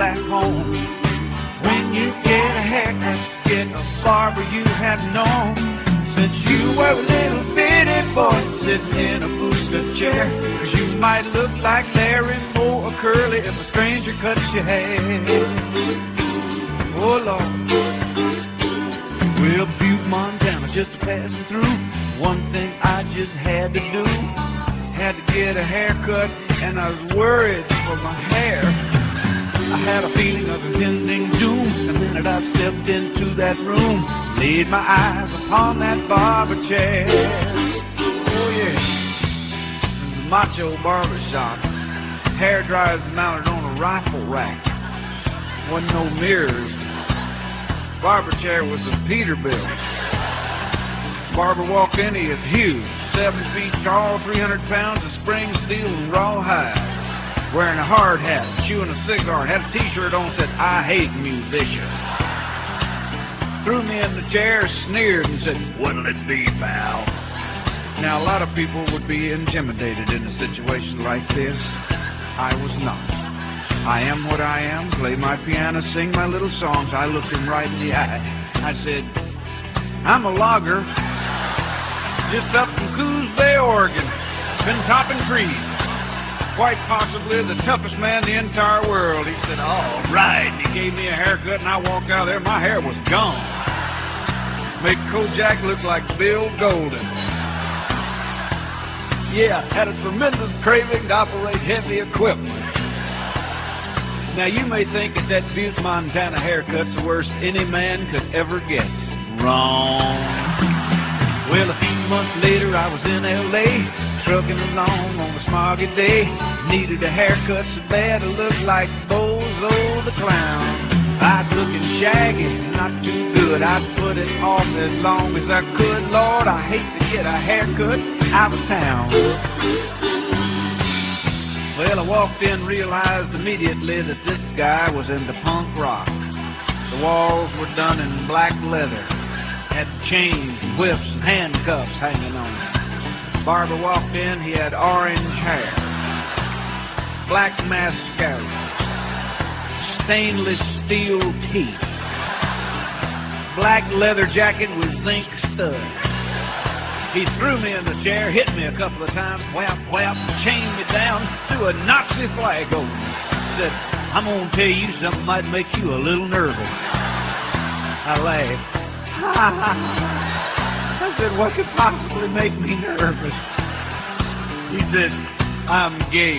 back home. When you get a haircut, get a barber you have known. Since you were a little bitty boy sitting in a booster chair, 'cause you might look like Larry Moore or Curly if a stranger cuts your hair. Oh Lord. Well, Butte, Montana, just passing through. One thing I just had to do, had to get a haircut, and I was worried for my hair. I had a feeling of impending doom the minute I stepped into that room, laid my eyes upon that barber chair. Oh yeah, it was a macho barber shop. Hair dryers mounted on a rifle rack. Wasn't no mirrors. Barber chair was a Peterbilt. Barber walked in, he was huge, 7 feet tall, 300 pounds of spring steel and rawhide. Wearing a hard hat, chewing a cigar, had a t-shirt on that said, "I hate musicians." Threw me in the chair, sneered and said, "What'll it be, pal?" Now, a lot of people would be intimidated in a situation like this. I was not. I am what I am, play my piano, sing my little songs. I looked him right in the eye. I said, "I'm a logger, just up from Coos Bay, Oregon. Been topping trees. Quite possibly the toughest man in the entire world." He said, "All right." He gave me a haircut and I walked out of there. My hair was gone. Made Kojak look like Bill Golden. Yeah, had a tremendous craving to operate heavy equipment. Now you may think that Butte, Montana haircut's the worst any man could ever get. Wrong. Well, a few months later I was in L.A., trucking along on a smoggy day. Needed a haircut so bad it looked like Bozo the Clown. I was looking shaggy, not too good. I'd put it off as long as I could. Lord, I hate to get a haircut out of town. Well, I walked in, realized immediately that this guy was into punk rock. The walls were done in black leather. Had chains, whips, and handcuffs hanging on him. Barber walked in, he had orange hair, black mascara, stainless steel teeth, black leather jacket with zinc studs. He threw me in the chair, hit me a couple of times, whap, whap, chained me down, threw a Nazi flag over me. Said, "I'm going to tell you something might make you a little nervous." I laughed. I said, "What could possibly make me nervous?" He said, "I'm gay."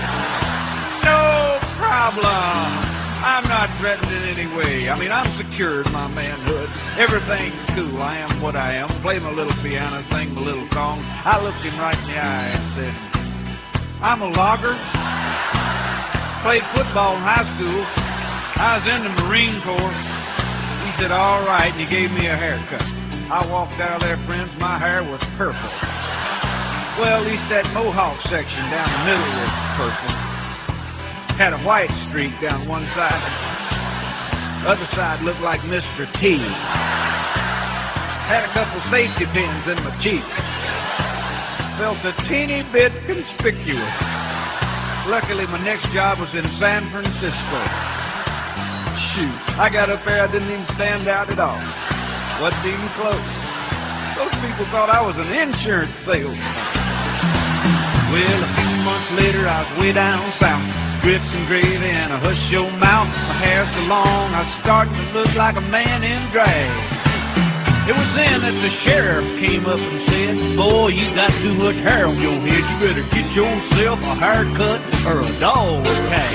No problem. I'm not threatened in any way. I mean, I'm secure in my manhood. Everything's cool. I am what I am. Play my little piano, sing my little songs. I looked him right in the eye and said, "I'm a logger. Played football in high school. I was in the Marine Corps." He said, "All right," and he gave me a haircut. I walked out of there, friends, my hair was purple. Well, at least that mohawk section down the middle was purple. Had a white streak down one side. The other side looked like Mr. T. Had a couple safety pins in my cheeks. Felt a teeny bit conspicuous. Luckily, my next job was in San Francisco. Shoot, I got up there, I didn't even stand out at all. Wasn't even close. Those people thought I was an insurance salesman. Well, a few months later, I was way down south. Grits and gravy and a hush your mouth. My hair so long, I was starting to look like a man in drag. It was then that the sheriff came up and said, "Boy, you got too much hair on your head. You better get yourself a haircut or a dog tag."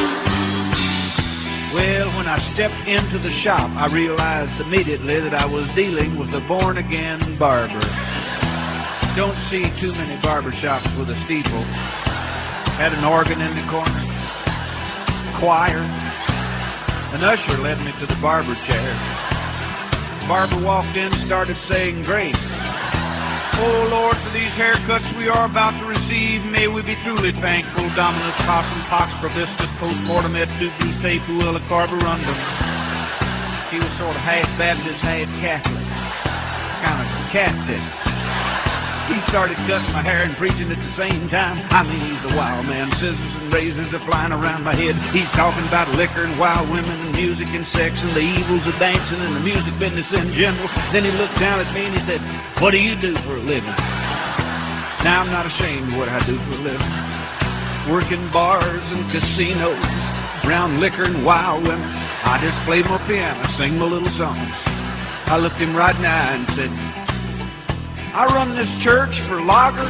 Well, when I stepped into the shop, I realized immediately that I was dealing with a born-again barber. Don't see too many barber shops with a steeple. Had an organ in the corner, choir. An usher led me to the barber chair. The barber walked in and started saying grace. "Oh Lord, for these haircuts we are about to receive, may we be truly thankful. Dominus possum pox probiscus postmortem et dubli se puella carborundum." He was sort of half Baptist, half Catholic. Kind of Catholic. He started cutting my hair and preaching at the same time. I mean, he's a wild man. Scissors and razors are flying around my head. He's talking about liquor and wild women and music and sex and the evils of dancing and the music business in general. Then he looked down at me and he said, "What do you do for a living?" Now, I'm not ashamed of what I do for a living. Work in bars and casinos, around liquor and wild women. I just play my piano, sing my little songs. I looked him right in the eye and said, "I run this church for loggers.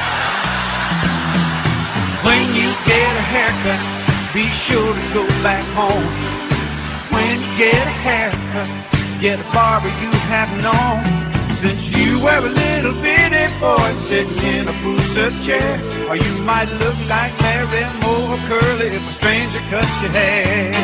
When you get a haircut, be sure to go back home. When you get a haircut, get a barber you have known. Since you were a little bitty boy sitting in a push-up chair, or you might look like Mary Moore Curly if a stranger cut your hair."